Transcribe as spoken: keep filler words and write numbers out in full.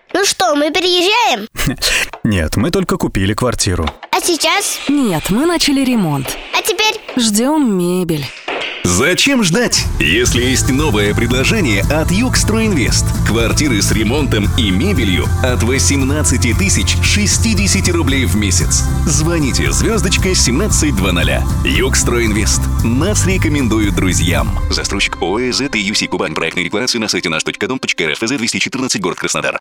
Ну что, мы переезжаем? Нет, мы только купили квартиру. А сейчас? Нет, мы начали ремонт. А теперь? Ждем мебель. Зачем ждать, если есть новое предложение от Югстройинвест? Квартиры с ремонтом и мебелью от восемнадцать тысяч шестьдесят рублей в месяц. Звоните звездочка семнадцать двадцать. Югстройинвест. Нас рекомендуют друзьям. Застройщик ООО «ЗТ Юси Кубань». Проектная декларация на сайте наш точка дом точка эр эф. ФЗ двести четырнадцать, город Краснодар.